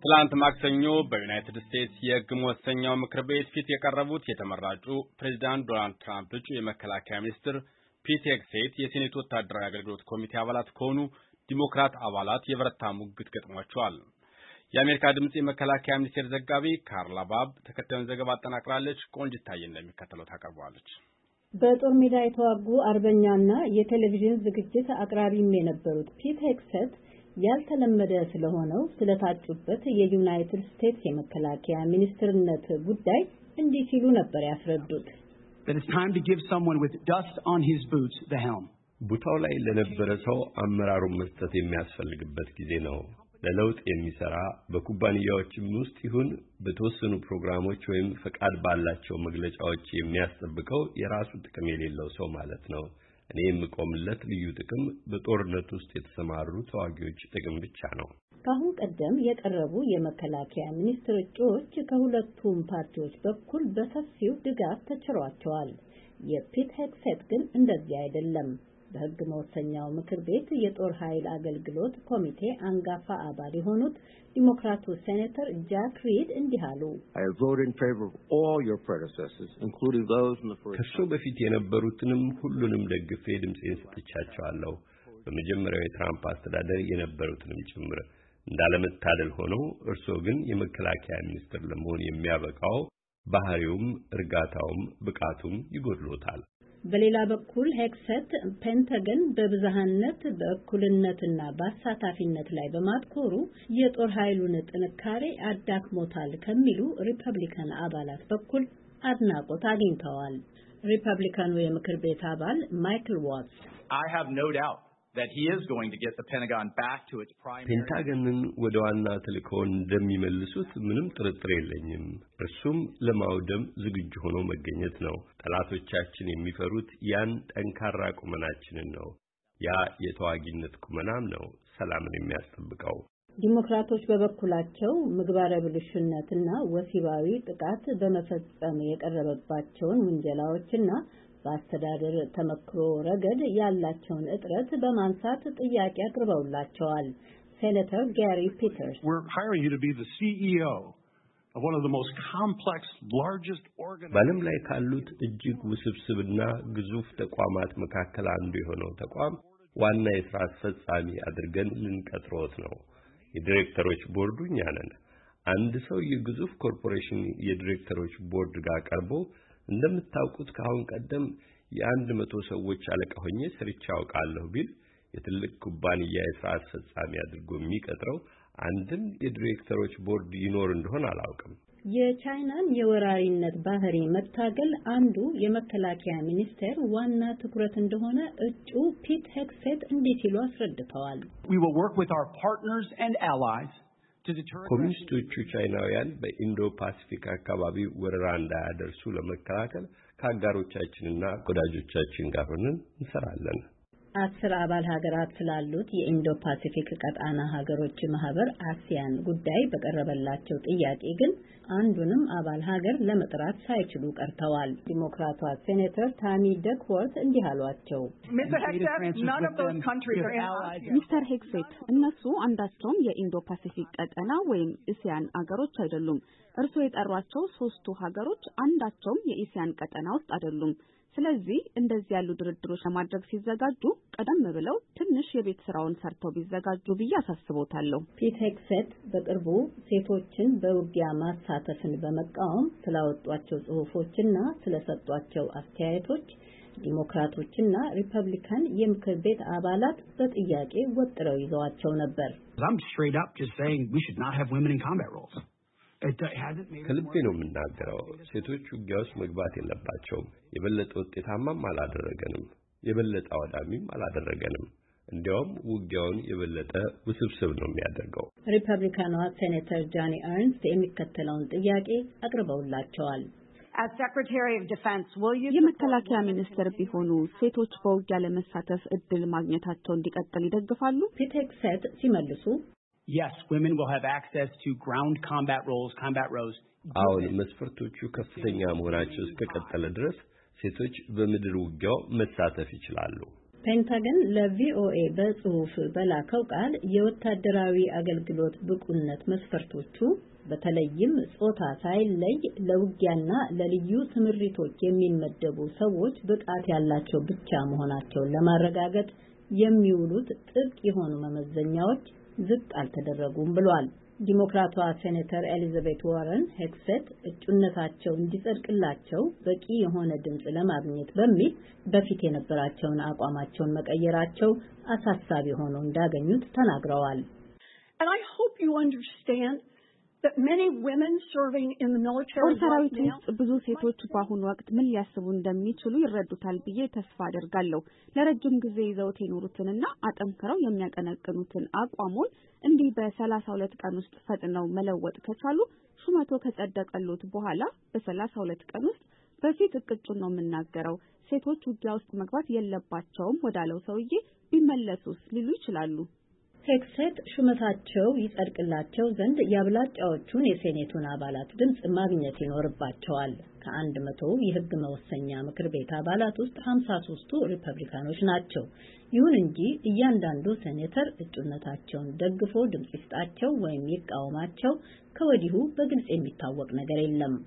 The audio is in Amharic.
ትላንት ማክሰኞ በዩናይትድ ስቴትስ የሕግ መወሰኛው ምክር ቤት ፊት የቀረቡት የተመራጩ ፕሬዝዳንት ዶናልድ ትራምፕ እጩ የመከላከያ ሚኒስትር ፒት ሄግሴት የሴኔት ወታደራዊ አገልግሎት ኮሚቴ አባላት ከሆኑ ዲሞክራት አባላት የበረታ ሙግት ገጥሟቸዋል። የአሜሪካ ድምጽ የመከላከያ ሚኒስቴር ዘጋቢ ካርላ ባብ ተከታዩን ዘገባ አጠናቅራለች። ቆንጅታዬ እንደሚከተለው ታቀርበዋለች። በጦር ሜዳ የተዋጉ አርበኛና የቴሌቪዥን ዝግጅት አቅራቢም የነበሩት ፒት ሄግሴት ያልተለመደ ስለሆነው ስለታጩበት የዩናይትድ ስቴትስ የመከላከያ ሚኒስትርነት ጉዳይ እንዲህ ሲሉ ነበር ያስረዱት። ቦታው ላይ ለነበረ ሰው አመራሩን መስጠት የሚያስፈልግበት ጊዜ ነው። ለለውጥ የሚሰራ በኩባንያዎችም ውስጥ ይሁን በተወሰኑ ፕሮግራሞች ወይም ፈቃድ ባላቸው መግለጫዎች የሚያስጠብቀው የራሱ ጥቅም የሌለው ሰው ማለት ነው። እኔ የምቆምለት ልዩ ጥቅም በጦርነት ውስጥ የተሰማሩ ተዋጊዎች ጥቅም ብቻ ነው። ከአሁን ቀደም የቀረቡ የመከላከያ ሚኒስትር እጩዎች ከሁለቱም ፓርቲዎች በኩል በሰፊው ድጋፍ ተችሯቸዋል። የፒት ሄግሴት ግን እንደዚህ አይደለም። በሕግ መወሰኛው ምክር ቤት የጦር ኃይል አገልግሎት ኮሚቴ አንጋፋ አባል የሆኑት ዲሞክራቱ ሴኔተር ጃክ ሪድ እንዲህ አሉ። ከእርሶ በፊት የነበሩትንም ሁሉንም ደግፌ ድምፄን ሰጥቻቸዋለሁ። በመጀመሪያው የትራምፕ አስተዳደር የነበሩትንም ጭምር። እንዳለመታደል ሆነው እርሶ ግን የመከላከያ ሚኒስትር ለመሆን የሚያበቃው ባህሪውም እርጋታውም ብቃቱም ይጎድሎታል። በሌላ በኩል ሄግሴት ፔንታገን በብዝሃነት በእኩልነትና በአሳታፊነት ላይ በማትኮሩ የጦር ኃይሉን ጥንካሬ አዳክሞታል ከሚሉ ሪፐብሊካን አባላት በኩል አድናቆት አግኝተዋል። ሪፐብሊካኑ የምክር ቤት አባል ማይክል ዋትስ ፔንታገንን ወደ ዋና ተልእኮው እንደሚመልሱት ምንም ጥርጥር የለኝም። እርሱም ለማውደም ዝግጁ ሆኖ መገኘት ነው። ጠላቶቻችን የሚፈሩት ያን ጠንካራ ቁመናችንን ነው። ያ የተዋጊነት ቁመናም ነው ሰላምን የሚያስጠብቀው። ዲሞክራቶች በበኩላቸው ምግባረ ብልሹነትና ወሲባዊ ጥቃት በመፈጸም የቀረበባቸውን ውንጀላዎችና በአስተዳደር ተመክሮ ረገድ ያላቸውን እጥረት በማንሳት ጥያቄ አቅርበውላቸዋል። ሴኔተር ጋሪ ፒተርስ በዓለም ላይ ካሉት እጅግ ውስብስብና ግዙፍ ተቋማት መካከል አንዱ የሆነው ተቋም ዋና የሥራ አስፈጻሚ አድርገን ልንቀጥሮት ነው። የዲሬክተሮች ቦርዱ እኛ ነን። አንድ ሰው የግዙፍ ኮርፖሬሽን የዲሬክተሮች ቦርድ ጋር ቀርቦ እንደምታውቁት ከአሁን ቀደም የ100 ሰዎች አለቃ ሆኜ ሰርቼ አውቃለሁ ቢል የትልቅ ኩባንያ የሥራ አስፈጻሚ አድርጎ የሚቀጥረው አንድም የዲሬክተሮች ቦርድ ይኖር እንደሆነ አላውቅም። የቻይናን የወራሪነት ባህሪ መታገል አንዱ የመከላከያ ሚኒስቴር ዋና ትኩረት እንደሆነ እጩ ፒት ሄግሴት እንዲህ ሲሉ አስረድተዋል። ኮሚኒስቶቹ ቻይናውያን በኢንዶ ፓሲፊክ አካባቢ ወረራ እንዳያደርሱ ለመከላከል ከአጋሮቻችንና ወዳጆቻችን ጋር ሆነን እንሰራለን። 10 አባል ሀገራት ስላሉት የኢንዶ ፓሲፊክ ቀጣና ሀገሮች ማህበር አሲያን ጉዳይ በቀረበላቸው ጥያቄ ግን አንዱንም አባል ሀገር ለመጥራት ሳይችሉ ቀርተዋል። ዲሞክራቷ ሴኔተር ታሚ ደክወርት እንዲህ አሏቸው። ሚስተር ሄግሴት እነሱ አንዳቸውም የኢንዶ ፓሲፊክ ቀጠና ወይም እስያን ሀገሮች አይደሉም። እርስዎ የጠሯቸው 3ቱ ሀገሮች አንዳቸውም የእስያን ቀጠና ውስጥ አይደሉም። ስለዚህ እንደዚህ ያሉ ድርድሮች ለማድረግ ሲዘጋጁ ቀደም ብለው ትንሽ የቤት ስራውን ሰርተው ቢዘጋጁ ብዬ አሳስቦታለሁ። ፒት ሄግሴት በቅርቡ ሴቶችን በውጊያ ማሳተፍን በመቃወም ስላወጧቸው ጽሑፎችና ስለሰጧቸው አስተያየቶች ዲሞክራቶችና ሪፐብሊካን የምክር ቤት አባላት በጥያቄ ወጥረው ይዘዋቸው ነበር። ከልቤ ነው የምናገረው። ሴቶች ውጊያ ውስጥ መግባት የለባቸውም። የበለጠ ውጤታማም አላደረገንም፣ የበለጠ አወዳሚም አላደረገንም። እንዲያውም ውጊያውን የበለጠ ውስብስብ ነው የሚያደርገው። ሪፐብሊካኗ ሴኔተር ጃኒ ኤርንስት የሚከተለውን ጥያቄ አቅርበውላቸዋል። የመከላከያ ሚኒስትር ቢሆኑ ሴቶች በውጊያ ለመሳተፍ እድል ማግኘታቸው እንዲቀጥል ይደግፋሉ? ፒት ሄግሴት ሲመልሱ Yes, women will have access to ground combat roles. አሁን መስፈርቶቹ ከፍተኛ መሆናቸው እስከቀጠለ ድረስ ሴቶች በምድር ውጊያው መሳተፍ ይችላሉ። ፔንታገን ለቪኦኤ በጽሑፍ በላከው ቃል የወታደራዊ አገልግሎት ብቁነት መስፈርቶቹ በተለይም ጾታ ሳይለይ ለውጊያና ለልዩ ስምሪቶች የሚመደቡ ሰዎች ብቃት ያላቸው ብቻ መሆናቸውን ለማረጋገጥ የሚውሉት ጥብቅ የሆኑ መመዘኛዎች ዝቅ አልተደረጉም ብሏል። ዲሞክራቷ ሴኔተር ኤሊዛቤት ዋረን ሄግሴት እጩነታቸው እንዲጸድቅላቸው በቂ የሆነ ድምጽ ለማግኘት በሚል በፊት የነበራቸውን አቋማቸውን መቀየራቸው አሳሳቢ ሆኖ እንዳገኙት ተናግረዋል። And I hope you understand that many women serving in the military ሰራዊት ውስጥ ብዙ ሴቶች በአሁኑ ወቅት ምን ሊያስቡ እንደሚችሉ ይረዱታል ብዬ ተስፋ አደርጋለሁ። ለረጅም ጊዜ ይዘውት የኖሩትንና አጠንክረው የሚያቀነቅኑትን አቋሙን እንዲህ በ32 ቀን ውስጥ ፈጥነው መለወጥ ከቻሉ ሹመቶ ከጸደቀሉት በኋላ በ32 ቀን ውስጥ በፊት እቅጩን ነው የምናገረው ሴቶች ውጊያ ውስጥ መግባት የለባቸውም ወዳለው ሰውዬ ቢመለሱስ ሊሉ ይችላሉ። ሄግሴት ሹመታቸው ይጸድቅላቸው ዘንድ የአብላጫዎቹን የሴኔቱን አባላት ድምጽ ማግኘት ይኖርባቸዋል። ከ100 የሕግ መወሰኛ ምክር ቤት አባላት ውስጥ 53ቱ ሪፐብሊካኖች ናቸው። ይሁን እንጂ እያንዳንዱ ሴኔተር እጩነታቸውን ደግፎ ድምጽ ይስጣቸው ወይም ይቃወማቸው ከወዲሁ በግልጽ የሚታወቅ ነገር የለም።